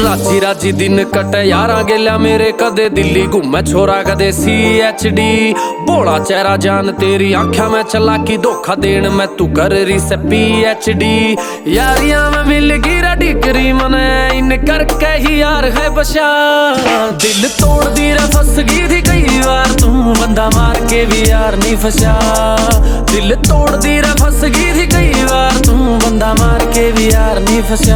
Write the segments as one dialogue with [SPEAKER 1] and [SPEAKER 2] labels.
[SPEAKER 1] राजी राजी दिन कटे यारा गेल्या मेरे, कदे दिल्ली घूमे छोरा कदे CHD। भोला चेहरा जान तेरी आँखा में चला की, धोखा देन में तू कर रही से PhD। यारियां में मिल गिरा डिग्री मने, इन करके ही यार है बशा। दिल तोड़ दी रे फंस गई थी कई बार, तू बंदा मार के भी यार नहीं फंसा। दिल तोड़ दी रे फंस गई थी कई बार, तू बंदा मार के भी यार नहीं फंसा।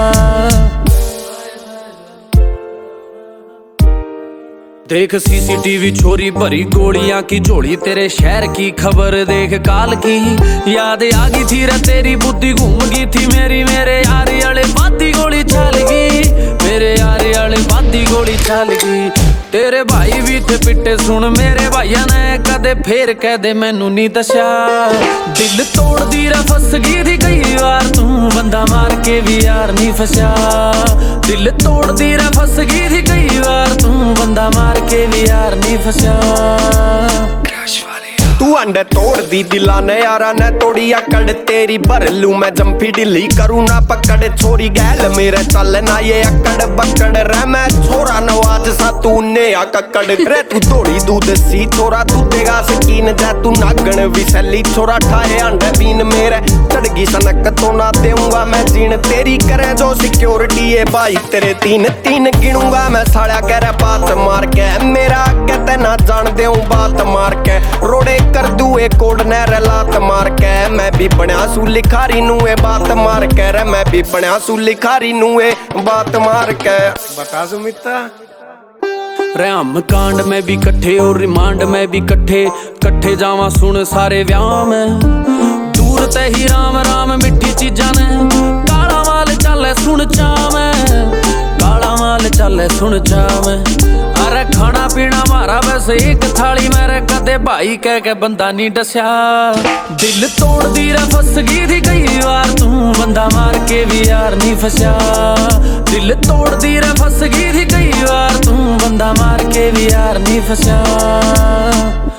[SPEAKER 1] देख CCTV छोरी भरी गोलियां की झोली, तेरे शहर की खबर देख काल की। याद आ गई थी रे तेरी बुद्धि, घूम गई थी मेरी, मेरे यारी आले बाती गोली चल गई, मेरे यारी आले बाती गोली चल गई। तेरे भाई भी थे पिट्टे सुन मेरे भाइया ने, कदे फेर कह दे मैनू नहीं दशा। दिल तोड़ दी रे फंस गई थी कई बार, तू बंदा मार के भी यार नहीं फंसा। दिल तोड़ दी रे फंस गई थी कई बार, तू बंदा मार के भी यार नहीं फंसा।
[SPEAKER 2] तू अंडे तोड़ दी दिला ने यारा ने तोड़ी अकड़, तेरी भर लू मैं जंफी ढिली करूँ ना पकड़। छोरी गैल मेरे चल ना ये अकड़ बकड़ रे, मैं छोरा नवाज सा तू ने अकड़ रे। तू थोड़ी दूध सी छोरा तू देगा सकीन, जै तू नागण विसली छोरा ठाए अंडे बीन मेरे। चढ़गी सनक तो ना देऊंगा मैं जीन, तेरी करे जो सिक्योरिटी है भाई तेरे तीन तीन गिनूंगा मैं। साड़ा कह रहा बात मार के मेरा कहते ना जान देऊं बात मार के, रोड़े कर दू एक कोड ने लात मार के। मैं भी बनया सू लिखारी नू ए बात मार के रे, मैं भी बनया सू लिखारी नू ए बात मार के। बता सुमिता
[SPEAKER 1] रहम कांड में भी कट्ठे और रिमांड में भी कट्ठे, कट्ठे जावा सुन सारे व्याह में। दूर ते ही राम राम मिठी चीजा ने, काला माल चले सुन चा में, काला माल चले सुन चा में। अरे खाना पीना मारा बस एक थाली मेरे, कदे भाई कह के बंदा नहीं डस्या। दिल तोड़ दी रे फंस गई थी कई बार, तू बंदा मार के भी यार नहीं फंसा। दिल तोड़ दी रे फंस गई थी कई बार, तू बंदा मार के भी यार नहीं फंसा।